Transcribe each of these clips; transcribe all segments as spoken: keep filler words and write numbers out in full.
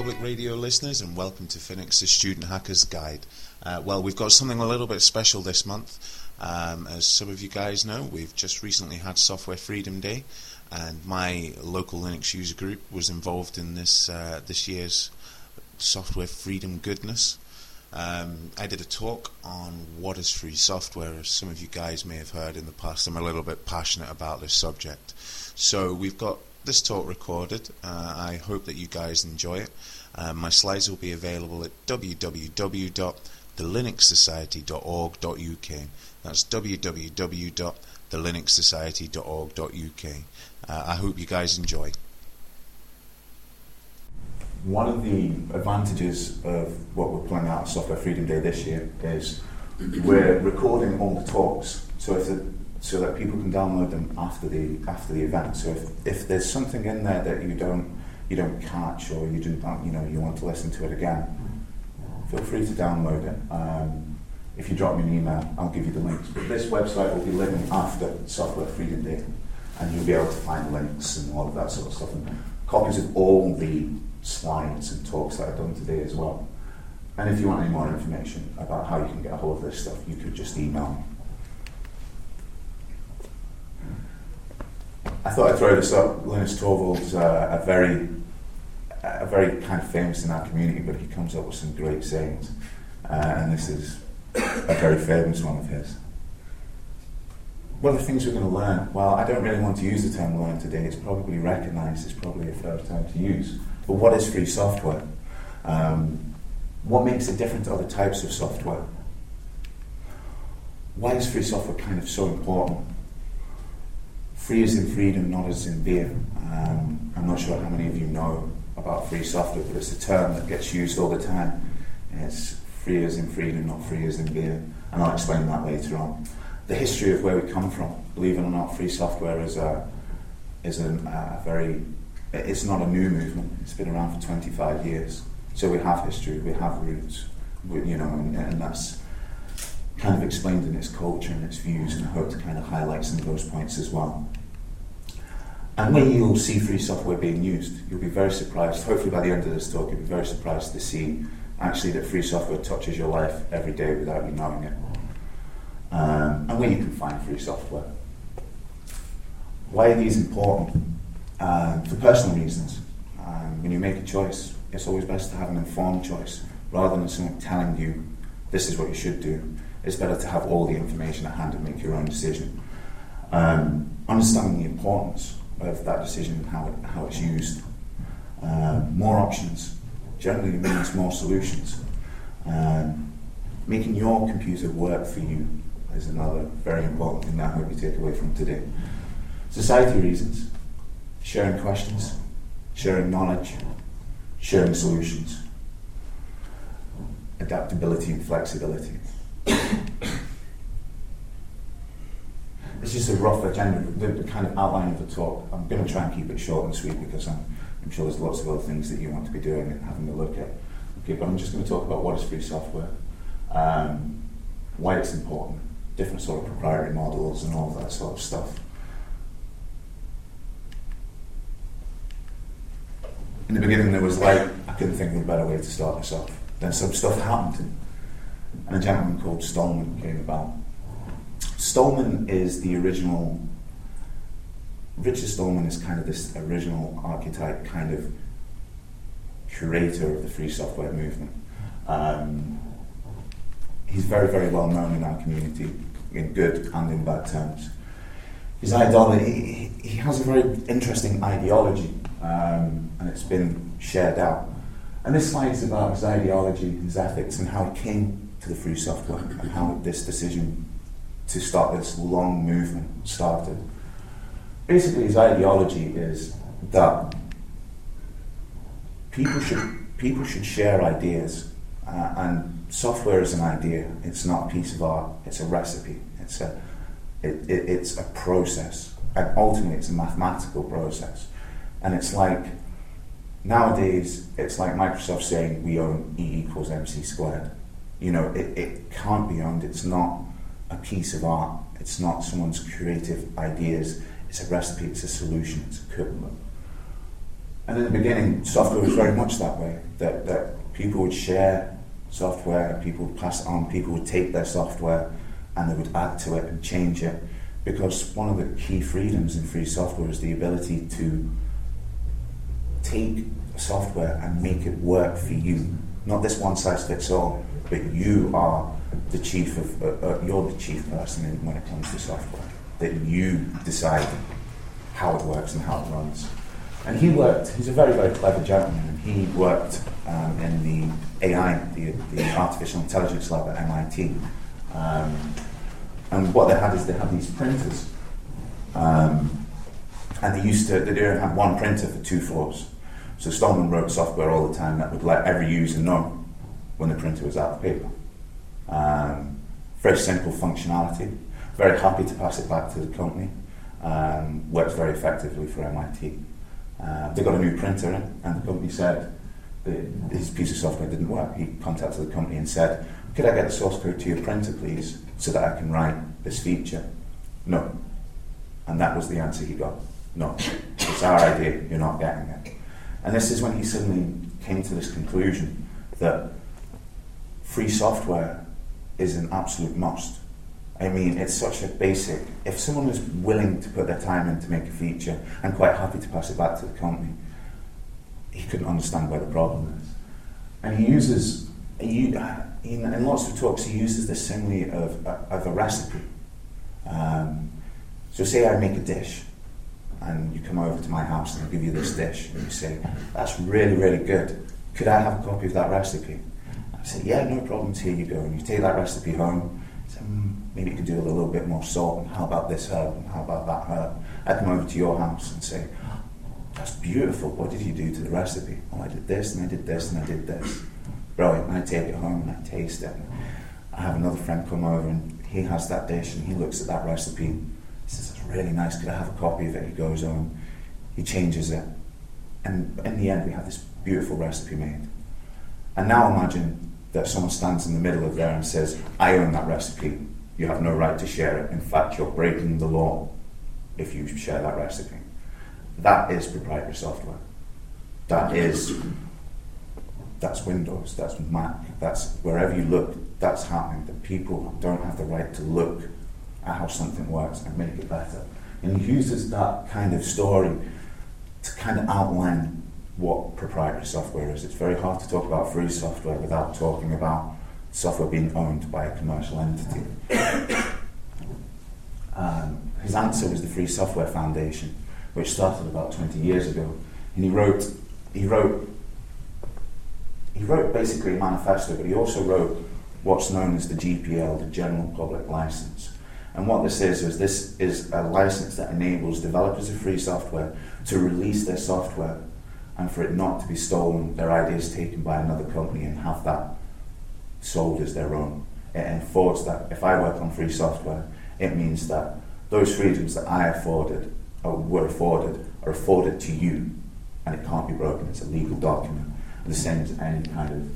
Public Radio listeners, and welcome to Phoenix's Student Hackers Guide. Uh, well, we've got something a little bit special this month. Um, as some of you guys know, we've just recently had Software Freedom Day, and my local Linux user group was involved in this uh, this year's Software Freedom Goodness. Um, I did a talk on what is free software. As some of you guys may have heard in the past, I'm a little bit passionate about this subject. So we've got this talk recorded. Uh, I hope that you guys enjoy it. Uh, my slides will be available at w w w dot the linux society dot org dot u k. That's w w w dot the linux society dot org dot u k. Uh, I hope you guys enjoy. One of the advantages of what we're pulling out of Software Freedom Day this year is we're recording all the talks, so if the, so that people can download them after the after the event. So if, if there's something in there that you don't you don't catch, or you do you know you want to listen to it again, feel free to download it. Um, if you drop me an email, I'll give you the links. But this website will be living after Software Freedom Day, and you'll be able to find links and all of that sort of stuff, and copies of all the slides and talks that I've done today as well. And if you want any more information about how you can get a hold of this stuff, you could just email me. I thought I'd throw this up. Linus Torvalds, uh, a very, a very kind of famous in our community, but he comes up with some great sayings, uh, and this is a very famous one of his. What are the things we're going to learn? Well, I don't really want to use the term learn today. It's probably recognised. It's probably a fair term to use. But what is free software? Um, what makes it different to other types of software? Why is free software kind of so important? Free as in freedom, not as in beer. Um, I'm not sure how many of you know about free software, but it's a term that gets used all the time. It's free as in freedom, not free as in beer. And I'll explain that later on. The history of where we come from. Believe it or not, free software is a, is a, a very... It's not a new movement. It's been around for twenty-five years. So we have history, we have roots, we, you know, and, and that's kind of explained in its culture and its views, and I hope to kind of highlight some of those points as well. And when you'll see free software being used, you'll be very surprised. Hopefully by the end of this talk, you'll be very surprised to see actually that free software touches your life every day without you knowing it. Um, and where you can find free software. Why are these important? Um, for personal reasons. Um, when you make a choice, it's always best to have an informed choice rather than someone telling you this is what you should do. It's better to have all the information at hand and make your own decision. Um, understanding the importance of that decision and how, it, how it's used. Um, more options generally means more solutions. Um, making your computer work for you is another very important thing that I hope you take away from today. Society reasons. Sharing questions, sharing knowledge, sharing solutions, adaptability and flexibility. It's just a rough agenda, the, the kind of outline of the talk. I'm going to try and keep it short and sweet because I'm, I'm sure there's lots of other things that you want to be doing and having a look at. Okay, but I'm just going to talk about what is free software, um, why it's important, different sort of proprietary models and all of that sort of stuff. In the beginning there was light. I couldn't think of a better way to start this off. Then some stuff happened, and a gentleman called Stallman came about. Stallman is the original, Richard Stallman is kind of this original archetype, kind of curator of the free software movement. Um, he's very, very well known in our community, in good and in bad terms. His ideology, he, he has a very interesting ideology, um, and it's been shared out. And this slide is about his ideology, his ethics, and how he came to the free software, and how this decision to start this long movement started. Basically, his ideology is that people should people should share ideas, uh, and software is an idea. It's not a piece of art. It's a recipe. It's a It, it, it's a process, and ultimately it's a mathematical process. And it's like, nowadays, it's like Microsoft saying we own E equals M C squared. You know, it, it can't be owned. It's not a piece of art. It's not someone's creative ideas. It's a recipe, it's a solution, it's equivalent. And in the beginning, software was very much that way, that, that people would share software, people would pass it on, people would take their software and they would add to it and change it, because one of the key freedoms in free software is the ability to take software and make it work for you. Not this one size fits all, but you are the chief of, uh, uh, you're the chief person in, when it comes to software. That you decide how it works and how it runs. And he worked, he's a very, very clever gentleman, and he worked um, in the A I, the, the Artificial Intelligence Lab at M I T. Um, and what they had is they had these printers. Um, and they used to, they didn't have one printer for two floors. So Stallman wrote software all the time that would let every user know when the printer was out of paper. Um, very simple functionality, very happy to pass it back to the company. Um, works very effectively for M I T. Uh, they got a new printer in, and the company said that his piece of software didn't work. He contacted the company and said, could I get the source code to your printer, please, so that I can write this feature? No. And that was the answer he got. No. It's our idea, you're not getting it. And this is when he suddenly came to this conclusion that free software is an absolute must. I mean, it's such a basic, if someone was willing to put their time in to make a feature and quite happy to pass it back to the company, he couldn't understand where the problem is. And he uses, he, in lots of talks, he uses the simile of, of a recipe. Um, so say I make a dish, and you come over to my house and I give you this dish, and you say, that's really, really good. Could I have a copy of that recipe? I say, yeah, no problems, here you go. And you take that recipe home, say, mm, maybe you could do with a little bit more salt, and how about this herb, and how about that herb? I come over to your house and say, that's beautiful, what did you do to the recipe? Oh, I did this, and I did this, and I did this. Brilliant. And I take it home and I taste it. And I have another friend come over and he has that dish and he looks at that recipe. He says, that's really nice, could I have a copy of it? He goes home, he changes it. And in the end, we have this beautiful recipe made. And now imagine that someone stands in the middle of there and says, I own that recipe. You have no right to share it. In fact, you're breaking the law if you share that recipe. That is proprietary software. That is... That's Windows, that's Mac, that's wherever you look, that's happening. The people don't have the right to look at how something works and make it better. And he uses that kind of story to kind of outline what proprietary software is. It's very hard to talk about free software without talking about software being owned by a commercial entity. um, his answer was the Free Software Foundation, which started about twenty years ago. And he wrote, he wrote He wrote basically a manifesto, but he also wrote what's known as the G P L, the General Public License. And what this is, is this is a license that enables developers of free software to release their software and for it not to be stolen, their ideas taken by another company and have that sold as their own. It enforces that if I work on free software, it means that those freedoms that I afforded or were afforded are afforded to you, and it can't be broken. It's a legal document. The same as any kind of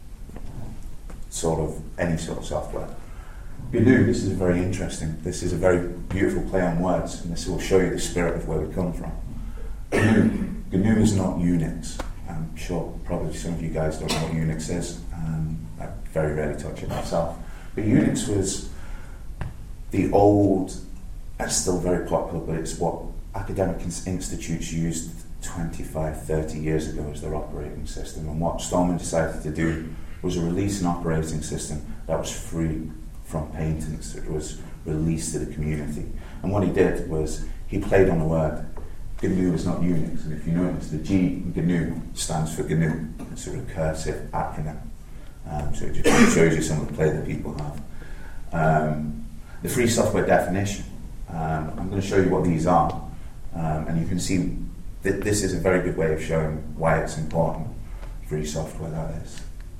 sort of any sort of software. G N U, this is very interesting. This is a very beautiful play on words, and this will show you the spirit of where we come from. G N U, G N U is not Unix. I'm sure probably some of you guys don't know what Unix is. Um, I very rarely touch it myself. But Unix was the old, it's still very popular, but it's what academic institutes used twenty-five, thirty years ago as their operating system. And what Stallman decided to do was release an operating system that was free from patents. It was released to the community. And what he did was he played on a word. G N U is not Unix. And if you notice, the G in G N U stands for G N U. It's a recursive acronym. Um, so it just shows you some of the play that people have. Um, the free software definition. Um, I'm going to show you what these are. Um, and you can see this is a very good way of showing why it's important, free software that is.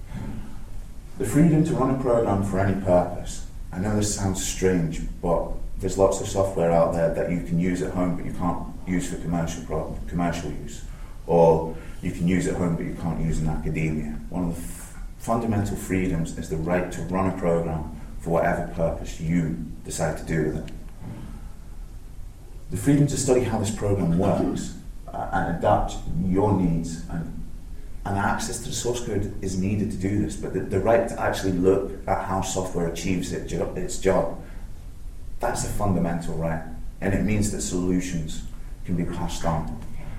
The freedom to run a program for any purpose. I know this sounds strange, but there's lots of software out there that you can use at home but you can't use for commercial problem, commercial use. Or you can use at home but you can't use in academia. One of the f- fundamental freedoms is the right to run a program for whatever purpose you decide to do with it. The freedom to study how this program works. uh, and adapt your needs, and, and access to the source code is needed to do this, but the, the right to actually look at how software achieves it, its job, that's a fundamental right, and it means that solutions can be passed on.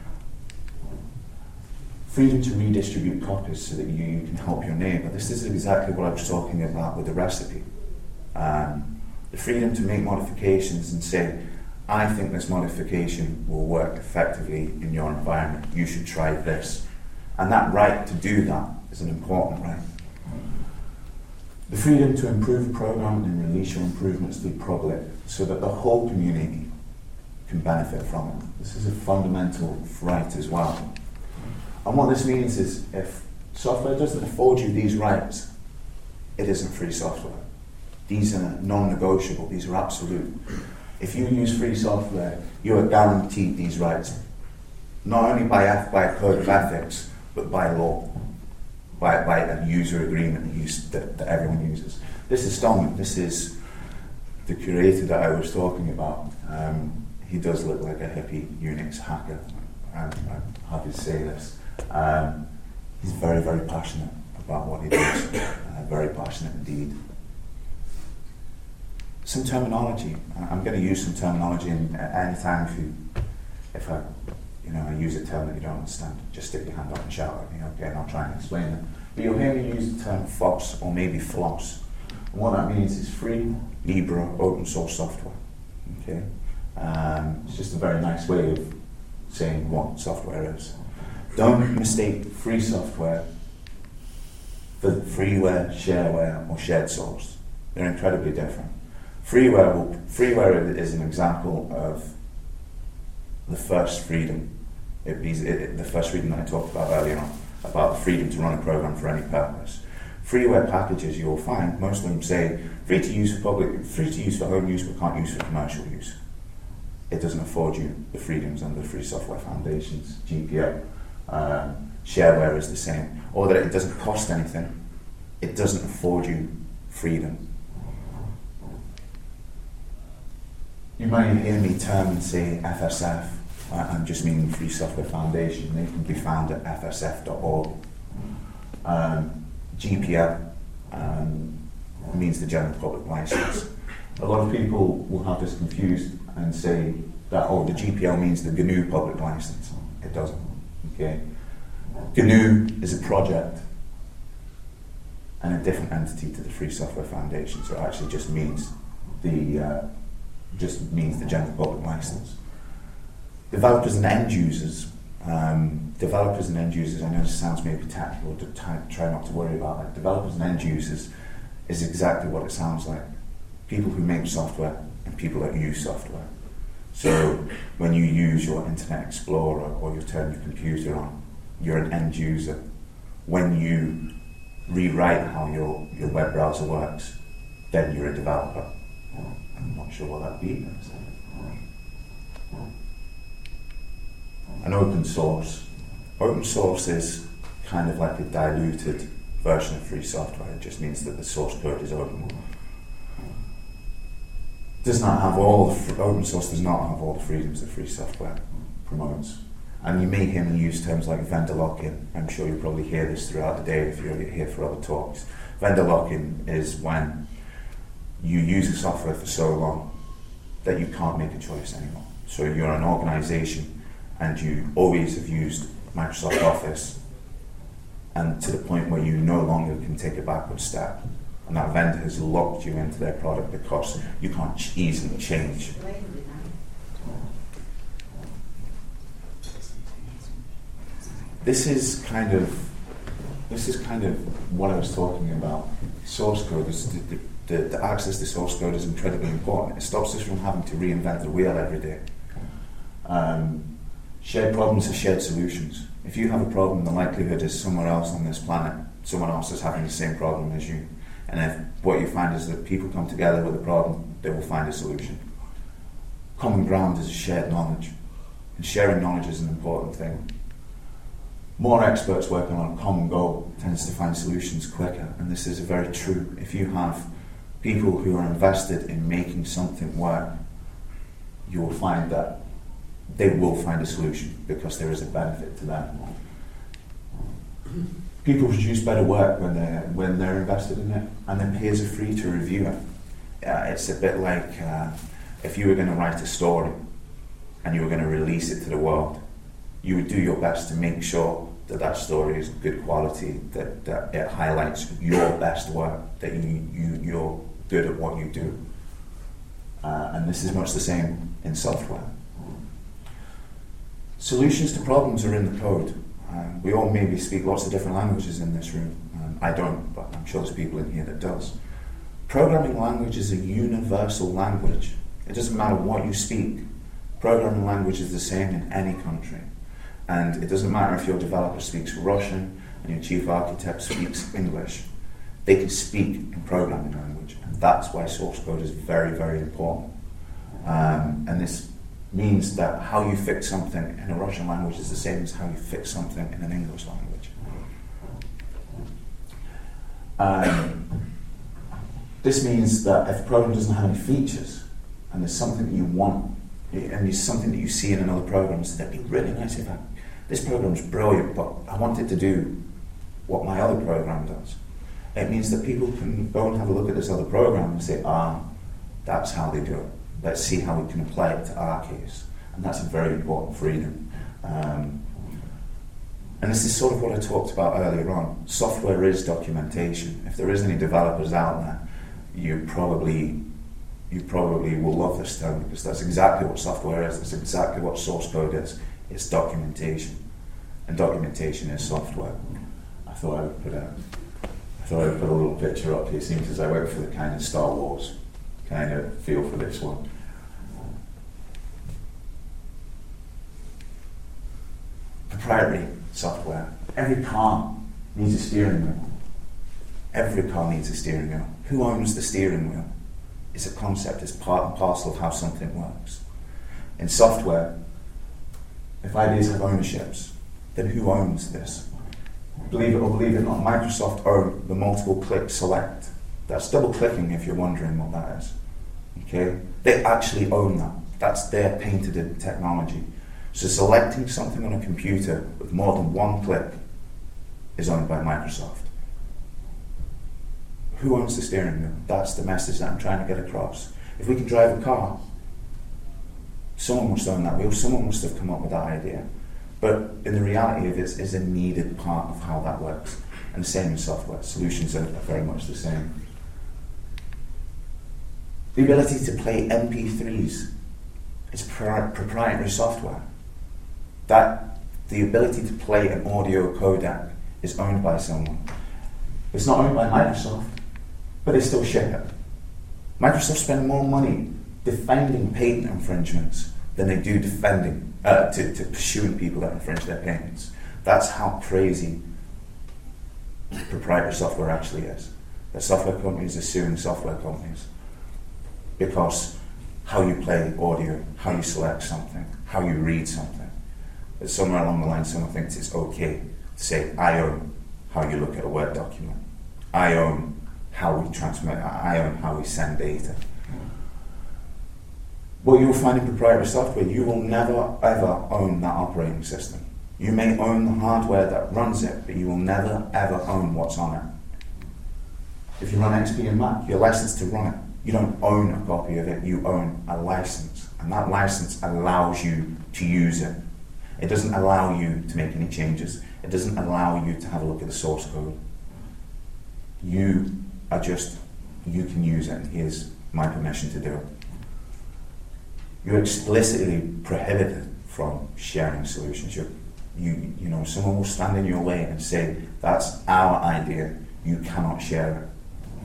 Freedom to redistribute copies so that you, you can help your neighbour. This is exactly what I was talking about with the recipe. Um, the freedom to make modifications and say, I think this modification will work effectively in your environment. You should try this. And that right to do that is an important right. The freedom to improve a program and release your improvements to the public so that the whole community can benefit from it. This is a fundamental right as well. And what this means is if software doesn't afford you these rights, it isn't free software. These are non-negotiable, these are absolute. If you use free software, you are guaranteed these rights, not only by, by a code of ethics, but by law, by, by a user agreement that, use, that, that everyone uses. This is Stallman, this is the curator that I was talking about. Um, he does look like a hippie Unix hacker, I'm, I'm happy to say this. Um, he's very, very passionate about what he does, uh, very passionate indeed. Some terminology. I'm going to use some terminology, and any time if you, if I, you know, I use a term that you don't understand, just stick your hand up and shout at me, okay, and I'll try and explain it. But you'll hear me use the term F O S, or maybe FLOSS. And what that means is free, libre, open source software. Okay, um, it's just a very nice way of saying what software is. Don't mistake free software for freeware, shareware, or shared source. They're incredibly different. Freeware, will, freeware is an example of the first freedom. It, it, it, the first freedom that I talked about earlier on, about the freedom to run a program for any purpose. Freeware packages, you'll find, most of them say free to use for public, free to use for home use, but can't use for commercial use. It doesn't afford you the freedoms under the Free Software Foundation's G P L. Um, shareware is the same. Or that it doesn't cost anything. It doesn't afford you freedom. You might hear me term and say F S F. I'm just meaning Free Software Foundation. They can be found at f s f dot org. Um, G P L um, means the General Public License. A lot of people will have this confused and say that, oh, the G P L means the G N U Public License. It doesn't. Okay. G N U is a project and a different entity to the Free Software Foundation, so it actually just means the uh, just means the General Public License. Developers and end users. Um, developers and end users, I know this sounds maybe technical, to try, try not to worry about it. Developers and end users is exactly what it sounds like. People who make software and people that use software. So when you use your Internet Explorer or you turn your computer on, you're an end user. When you rewrite how your, your web browser works, then you're a developer. I'm not sure what that be. An open source. Open source is kind of like a diluted version of free software. It just means that the source code is open. Does not have all the fr- open source does not have all the freedoms that free software promotes. And you may hear me use terms like vendor lock-in. I'm sure you'll probably hear this throughout the day if you're here for other talks. Vendor lock-in is when you use a software for so long that you can't make a choice anymore. So you're an organization and you always have used Microsoft Office, and to the point where you no longer can take a backward step. And that vendor has locked you into their product because you can't ch- easily change. This is kind of this is kind of what I was talking about. Source code is the, the, the access to source code is incredibly important. It stops us from having to reinvent the wheel every day. Um, shared problems are shared solutions. If you have a problem, the likelihood is somewhere else on this planet, someone else is having the same problem as you. And if what you find is that people come together with a problem, they will find a solution. Common ground is shared knowledge. And sharing knowledge is an important thing. More experts working on a common goal tends to find solutions quicker, and this is very true. If you have people who are invested in making something work, you will find that they will find a solution because there is a benefit to them. People produce better work when they're, when they're invested in it, and then peers are free to review it. Uh, it's a bit like uh, if you were going to write a story and you were going to release it to the world, you would do your best to make sure that that story is good quality, that, that it highlights your best work, that you, you, you're good at what you do. Uh, and this is much the same in software. Solutions to problems are in the code. Um, we all maybe speak lots of different languages in this room. Um, I don't, but I'm sure there's people in here that does. Programming language is a universal language. It doesn't matter what you speak. Programming language is the same in any country. And it doesn't matter if your developer speaks Russian and your chief architect speaks English. They can speak in programming language. And that's why source code is very, very important. Um, and this means that how you fix something in a Russian language is the same as how you fix something in an English language. Um, this means that if a program doesn't have any features, and there's something that you want, and there's something that you see in another program, so that'd be really nice if I, this program's brilliant, but I want it to do what my other program does. It means that people can go and have a look at this other program and say, ah, that's how they do it. Let's see how we can apply it to our case. And that's a very important freedom. Um, and this is sort of what I talked about earlier on. Software is documentation. If there is any developers out there, you probably you probably will love this term, because that's exactly what software is. That's exactly what source code is. It's documentation. And documentation is software. I thought I would put a, I thought I would put a little picture up here. It seems as I went for the kind of Star Wars kind of feel for this one. Proprietary software. Every car needs a steering wheel. Every car needs a steering wheel. Who owns the steering wheel? It's a concept, it's part and parcel of how something works. In software, if ideas have ownerships, then who owns this? Believe it or believe it not, Microsoft own the multiple click select. That's double clicking if you're wondering what that is. Okay? They actually own that. That's their patented in technology. So selecting something on a computer with more than one click is owned by Microsoft. Who owns the steering wheel? That's the message that I'm trying to get across. If we can drive a car, someone must own that wheel, someone must have come up with that idea. But in the reality of it, is a needed part of how that works. And the same in software. Solutions are very much the same. The ability to play M P threes is pro- proprietary software. That the ability to play an audio codec is owned by someone. It's not owned by Microsoft, but they still ship it. Microsoft spend more money defending patent infringements than they do defending, uh, to, to pursuing people that infringe their patents. That's how crazy proprietary software actually is. That software companies are suing software companies because how you play audio, how you select something, how you read something. But somewhere along the line, someone thinks it's okay to say, I own how you look at a Word document. I own how we transmit, I own how we send data. What you'll find in proprietary software, you will never ever own that operating system. You may own the hardware that runs it, but you will never ever own what's on it. If you run X P and Mac, you're licensed to run it. You don't own a copy of it, you own a license. And that license allows you to use it. It doesn't allow you to make any changes. It doesn't allow you to have a look at the source code. You are just, you can use it, and here's my permission to do it. You're explicitly prohibited from sharing solutions. You're, you, you know, someone will stand in your way and say, that's our idea, you cannot share it.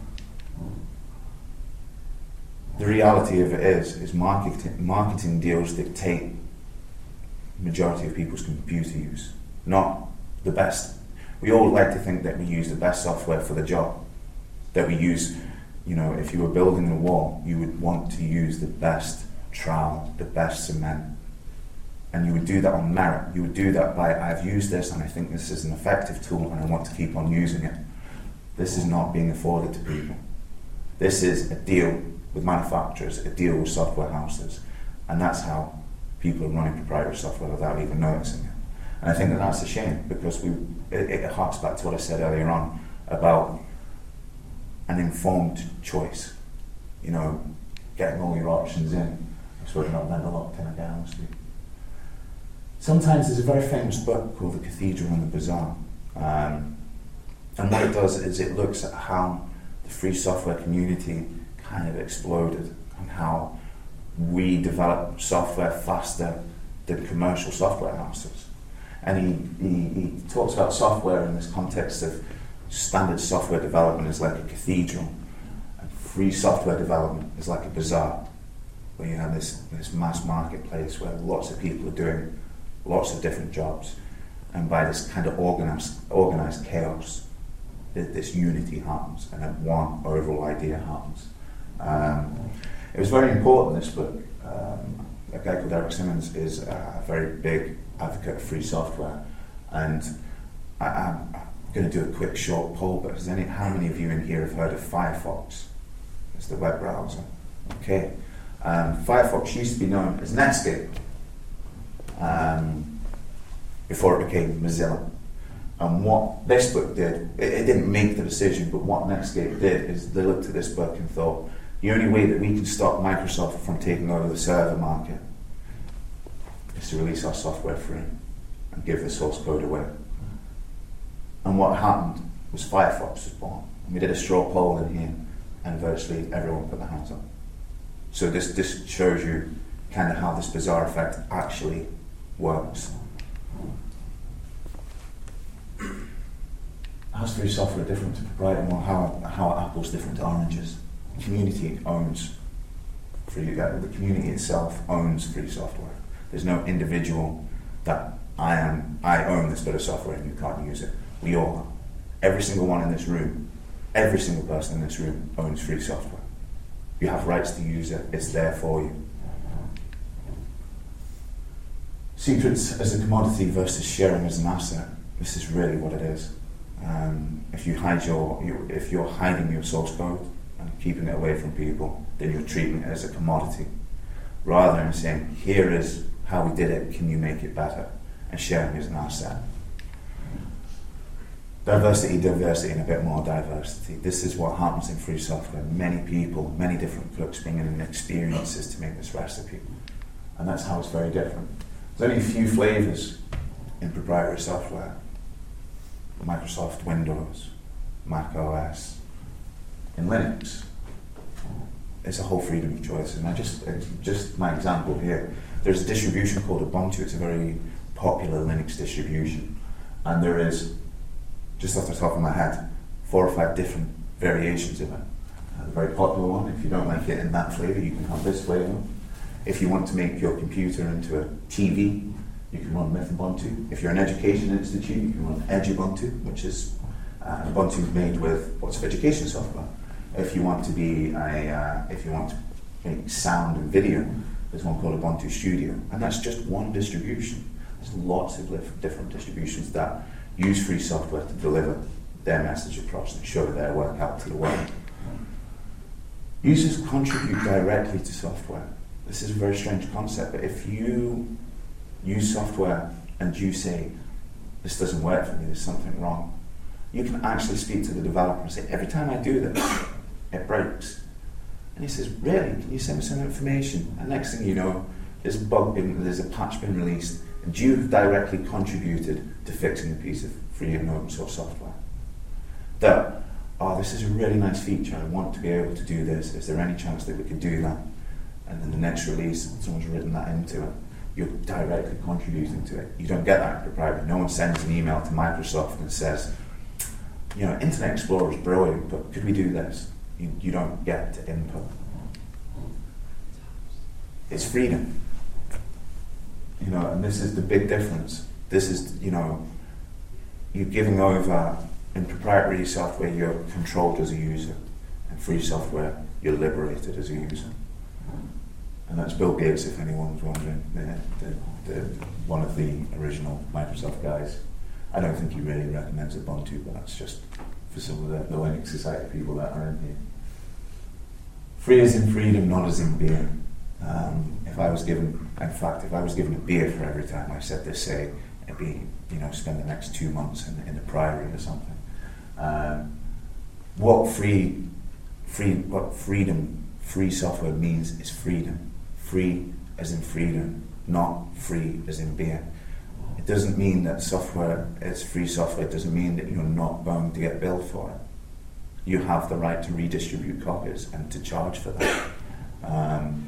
The reality of it is, is marketing, marketing deals dictate the majority of people's computer use, not the best. We all like to think that we use the best software for the job, that we use, you know, if you were building a wall, you would want to use the best trowel, the best cement. And you would do that on merit. You would do that by, I've used this and I think this is an effective tool and I want to keep on using it. This is not being afforded to people. This is a deal with manufacturers, a deal with software houses. And that's how people are running proprietary software without even noticing it. And I think that that's a shame, because we it, it harks back to what I said earlier on about an informed choice. You know, getting all your options in. I suppose we're not meant to lock in again, honestly. Sometimes there's a very famous book called The Cathedral and the Bazaar. Um, and what it does is it looks at how the free software community kind of exploded, and how we develop software faster than commercial software houses. And he, he, he talks about software in this context of standard software development is like a cathedral, and free software development is like a bazaar, where you have this, this mass marketplace where lots of people are doing lots of different jobs, and by this kind of organized, organized chaos, this unity happens, and then one overall idea happens. Um, it was very important, this book. Um, a guy called Eric Simmons is a very big advocate of free software, and I, I'm going to do a quick short poll, but has any, how many of you in here have heard of Firefox? It's the web browser. Okay. Um, Firefox used to be known as Netscape um, before it became Mozilla. And what this book did, it, it didn't make the decision, but what Netscape did is they looked at this book and thought, the only way that we can stop Microsoft from taking over the server market is to release our software free and give the source code away. And what happened was Firefox was born. And we did a straw poll in here, and virtually everyone put their hands up. So this, this shows you kind of how this bizarre effect actually works. How's free software different to proprietary? Well, how, how are apples different to oranges? The community owns free, uh, the community itself owns free software. There's no individual that I am, I own this bit of software and you can't use it. We all are. Every single one in this room, every single person in this room owns free software. You have rights to use it, it's there for you. Secrets as a commodity versus sharing as an asset. This is really what it is. Um, if you hide your, your, if you're hiding your source code and keeping it away from people, then you're treating it as a commodity, rather than saying, here is how we did it, can you make it better? And sharing as an asset. Diversity, diversity, and a bit more diversity. This is what happens in free software. Many people, many different cooks bring in experiences to make this recipe. And that's how it's very different. There's only a few flavors in proprietary software. Microsoft Windows, Mac O S. In Linux, it's a whole freedom of choice. And I just, just my example here, there's a distribution called Ubuntu. It's a very popular Linux distribution. And there is, just off the top of my head, four or five different variations of it. Uh, the very popular one, if you don't like it in that flavour, you can have this flavour. If you want to make your computer into a T V, you can run Mythubuntu. If you're an education institute, you can run Edubuntu, which is uh, Ubuntu made with lots of education software. If you want to be a, uh, if you want to make sound and video, there's one called Ubuntu Studio, and that's just one distribution. There's lots of different distributions that use free software to deliver their message across and show their work out to the world. Users contribute directly to software. This is a very strange concept, but if you use software and you say, this doesn't work for me, there's something wrong, you can actually speak to the developer and say, every time I do this, it breaks. And he says, really? Can you send me some information? And next thing you know, there's a bug been, there's a patch been released, and you've directly contributed to fixing a piece of free and open source software. That, oh, this is a really nice feature, I want to be able to do this, is there any chance that we could do that? And then the next release, someone's written that into it. You're directly contributing to it. You don't get that in proprietary. No one sends an email to Microsoft and says, you know, Internet Explorer is brilliant, but could we do this? You, you don't get to input. It's freedom. You know, and this is the big difference. This is, you know, you're giving over, in proprietary software, you're controlled as a user. In free software, you're liberated as a user. And that's Bill Gates, if anyone was wondering, the, the, the, one of the original Microsoft guys. I don't think he really recommends Ubuntu, but that's just for some of the, the Linux Society people that are in here. Free as in freedom, not as in beer. Um, if I was given, in fact, if I was given a beer for every time I said this, say, it'd be, you know, spend the next two months in, in the Priory or something. Um, what free, free, what freedom, free software means is freedom. Free as in freedom, not free as in beer. It doesn't mean that software is free software. It doesn't mean that you're not going to get billed for it. You have the right to redistribute copies and to charge for that. Um,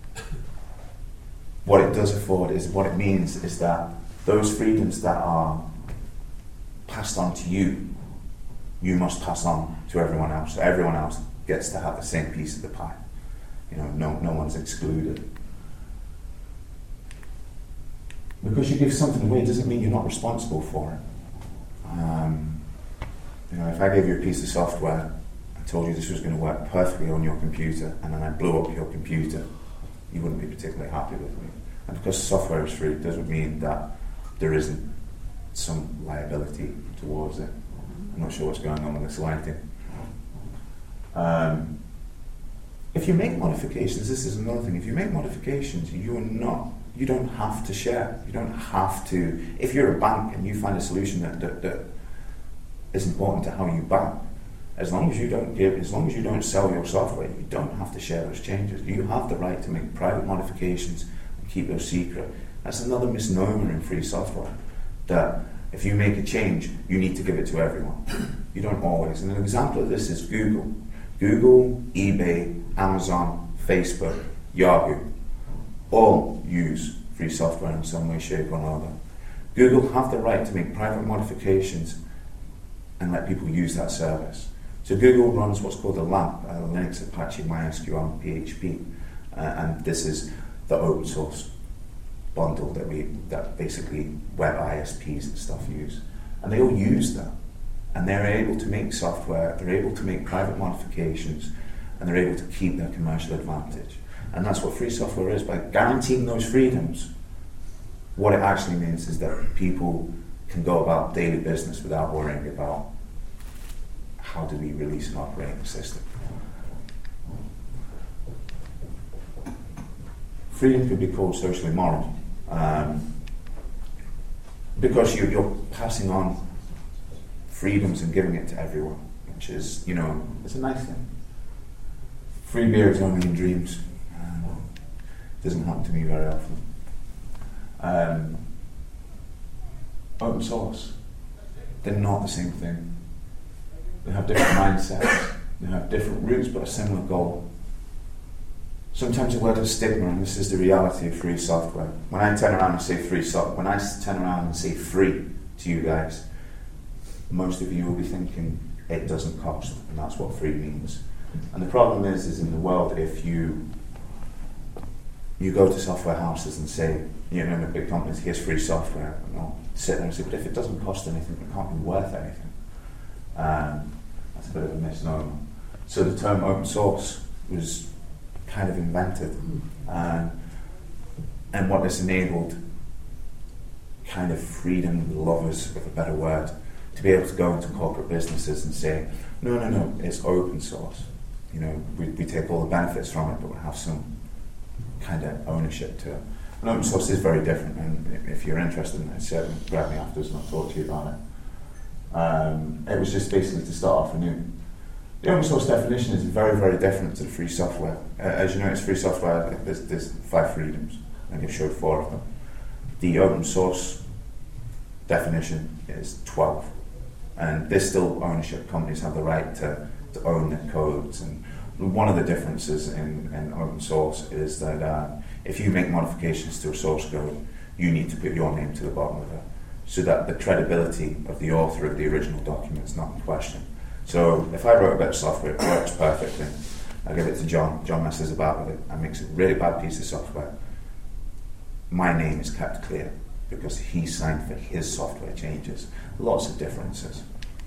what it does afford is, what it means is that those freedoms that are passed on to you, you must pass on to everyone else. So everyone else gets to have the same piece of the pie. You know, no, no one's excluded. Because you give something away doesn't mean you're not responsible for it. Um, you know, if I gave you a piece of software, I told you this was going to work perfectly on your computer, and then I blew up your computer, you wouldn't be particularly happy with me. And because software is free, it doesn't mean that there isn't some liability towards it. I'm not sure what's going on with this lighting. Um, if you make modifications, this is another thing. If you make modifications, you're not. You don't have to share. You don't have to. If you're a bank and you find a solution that, that, that is important to how you bank, as long as you don't give, as long as you don't sell your software, you don't have to share those changes. You have the right to make private modifications and keep those secret. That's another misnomer in free software. That if you make a change, you need to give it to everyone. You don't always. And an example of this is Google. Google, eBay, Amazon, Facebook, Yahoo, all use free software in some way, shape or another. Google have the right to make private modifications and let people use that service. So Google runs what's called a LAMP, uh, Linux, Apache, MySQL, P H P, uh, and this is the open source bundle that we that basically web I S Ps and stuff use. And they all use that. And they're able to make software, they're able to make private modifications, and they're able to keep their commercial advantage. And that's what free software is. By guaranteeing those freedoms, what it actually means is that people can go about daily business without worrying about how do we release an operating system. Freedom could be called socially moral, um, because you, you're passing on freedoms and giving it to everyone, which is, you know, it's a nice thing. Free beer is only in dreams. Um, doesn't happen to me very often. Um, open source, they're not the same thing. They have different mindsets, they have different roots but a similar goal. Sometimes the word has stigma, and this is the reality of free software. When I turn around and say free software, when I turn around and say free to you guys, most of you will be thinking it doesn't cost, and that's what free means. And the problem is, is in the world, if you you go to software houses and say, you know, in big companies, here's free software, and they'll sit there and say, but if it doesn't cost anything, it can't be worth anything. Um, that's a bit of a misnomer. So the term open source was kind of invented, um, and what this enabled kind of freedom lovers, with a better word, to be able to go into corporate businesses and say, no, no, no, it's open source. You know, we, we take all the benefits from it, but we have some kind of ownership to it. And open source is very different, and if you're interested in it, certainly grab me afterwards and I'll talk to you about it. Um, it was just basically to start off anew. The open source definition is very, very different to the free software. Uh, as you know, it's free software, there's, there's five freedoms. I think I showed four of them. The open source definition is twelve. And there's still ownership. Companies have the right to, to own their codes. And one of the differences in, in open source is that uh, if you make modifications to a source code, you need to put your name to the bottom of it, so that the credibility of the author of the original document is not in question. So if I wrote a bit of software, it works perfectly. I give it to John. John messes about with it and makes a really bad piece of software. My name is kept clear because he signed for his software changes. Lots of differences.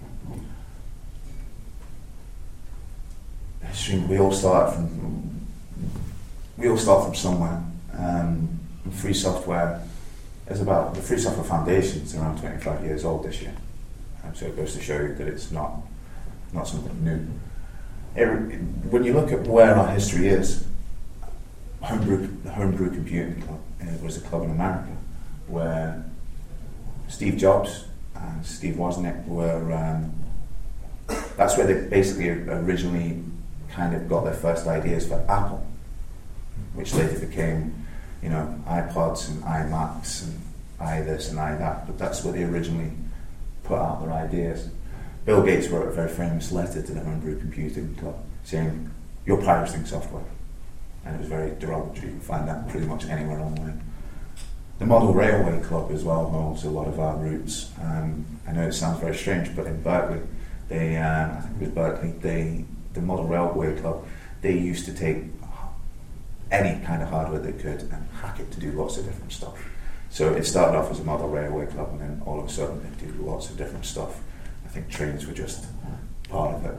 We all start from we all start from somewhere. Um, free software is about the Free Software Foundation is around twenty-five years old this year, um, so it goes to show you that it's not not something new. Every, when you look at where our history is, homebrew, the Homebrew Computing Club. It was a club in America where Steve Jobs and Steve Wozniak were, um, that's where they basically originally kind of got their first ideas for Apple, which later became, you know, iPods and iMacs and i this and i that, but that's where they originally put out their ideas. Bill Gates wrote a very famous letter to the Homebrew Computing Club saying, "You're pirating software." And it was very derogatory. You can find that pretty much anywhere online. The Model Railway Club as well holds a lot of our roots. Um, I know it sounds very strange, but in Berkeley, they, uh, I think it was Berkeley, they, the Model Railway Club, they used to take any kind of hardware they could and hack it to do lots of different stuff. So it started off as a Model Railway Club, and then all of a sudden they do lots of different stuff. I think trains were just part of it.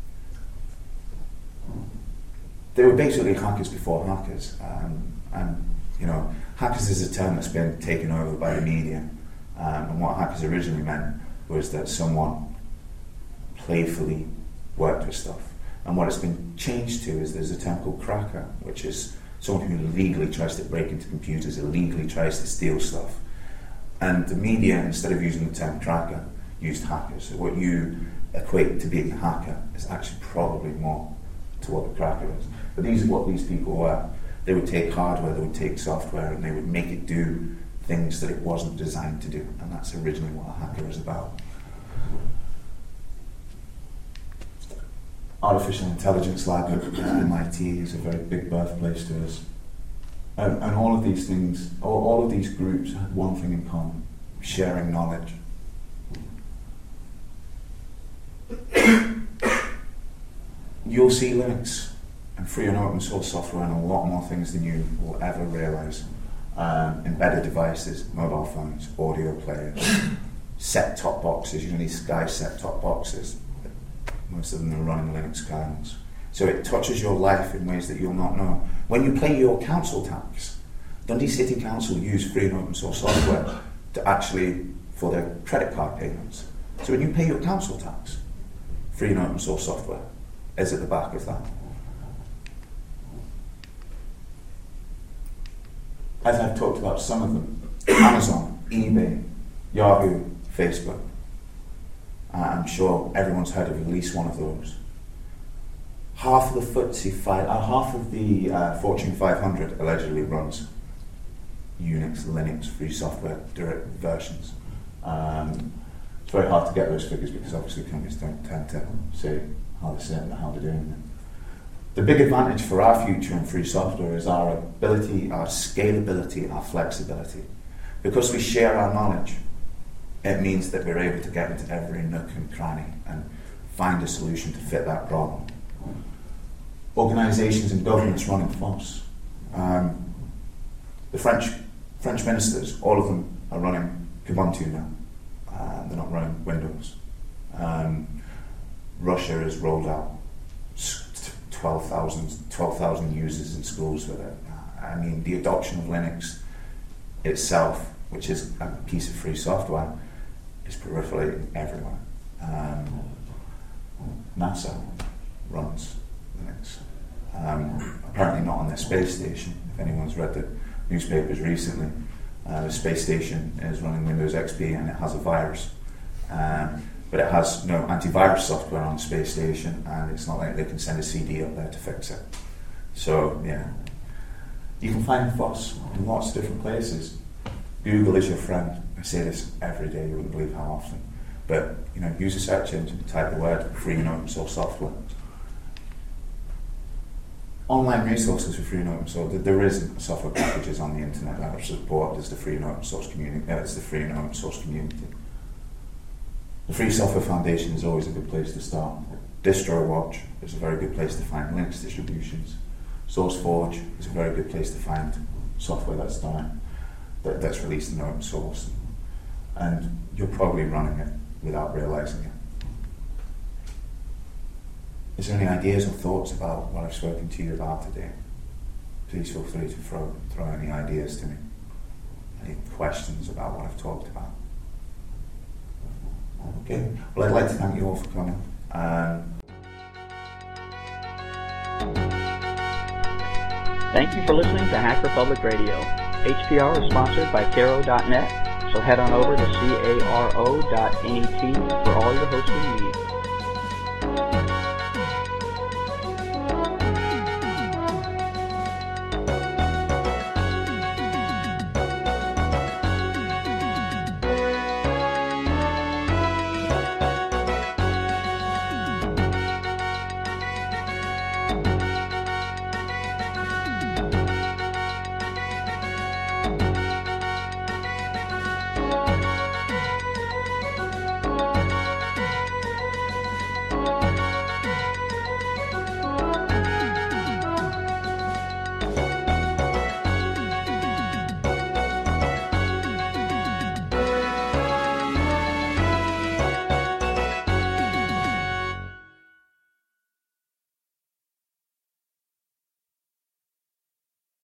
They were basically hackers before hackers, um, and you know, hackers is a term that's been taken over by the media. Um, and what hackers originally meant was that someone playfully worked with stuff. And what it's been changed to is there's a term called cracker, which is someone who illegally tries to break into computers, illegally tries to steal stuff. And the media, instead of using the term cracker, used hackers. So what you equate to being a hacker is actually probably more to what the cracker is. But these are what these people were. They would take hardware, they would take software, and they would make it do things that it wasn't designed to do. And that's originally what a hacker is about. Artificial Intelligence Lab at M I T is a very big birthplace to us. And, and all of these things, all, all of these groups had one thing in common: sharing knowledge. You'll see Linux and free and open source software and a lot more things than you will ever realize. Um, embedded devices, mobile phones, audio players, set-top boxes, you know, these Sky set-top boxes. Most of them are running Linux kernels. So it touches your life in ways that you'll not know. When you pay your council tax, Dundee City Council use free and open source software to actually, for their credit card payments. So when you pay your council tax, free and open source software is at the back of that. As I've talked about some of them, Amazon, eBay, Yahoo, Facebook. Uh, I'm sure everyone's heard of at least one of those. Half of the F T S E five, uh, half of the uh, Fortune five hundred allegedly runs Unix, Linux, free software, direct versions. Um, it's very hard to get those figures because obviously companies don't tend to say how they're saying and how they're doing it. The big advantage for our future in free software is our ability, our scalability, our flexibility. Because we share our knowledge, it means that we're able to get into every nook and cranny and find a solution to fit that problem. Organisations and governments running F O S. Um, the French French ministers, all of them are running Kubuntu now. Uh, they're not running Windows. Um, Russia has rolled out twelve thousand users in schools with it. I mean, the adoption of Linux itself, which is a piece of free software, is proliferating everywhere. Um, NASA runs Linux. Um, apparently not on their space station. If anyone's read the newspapers recently, uh, the space station is running Windows X P and it has a virus. Um, but it has no antivirus software on the space station, and it's not like they can send a C D up there to fix it. So, yeah. You can find F O S in lots of different places. Google is your friend. I say this every day, you wouldn't believe how often. But, you know, use a search engine, type the word free and open source software. Online resources for free and open source. There isn't software packages on the internet that are supported as the free and open source community. Uh, it's the free and open source community. The Free Software Foundation is always a good place to start. DistroWatch is a very good place to find Linux distributions. SourceForge is a very good place to find software that's done, that, that's released in open source. And you're probably running it without realizing it. Is there any ideas or thoughts about what I've spoken to you about today? Please feel free to throw, throw any ideas to me. Any questions about what I've talked about? Okay, well, I'd like to thank you all for coming. Um, Thank you for listening to Hacker Public Radio. H P R is sponsored by Caro dot net, so head on over to caro dot net for all your hosting needs.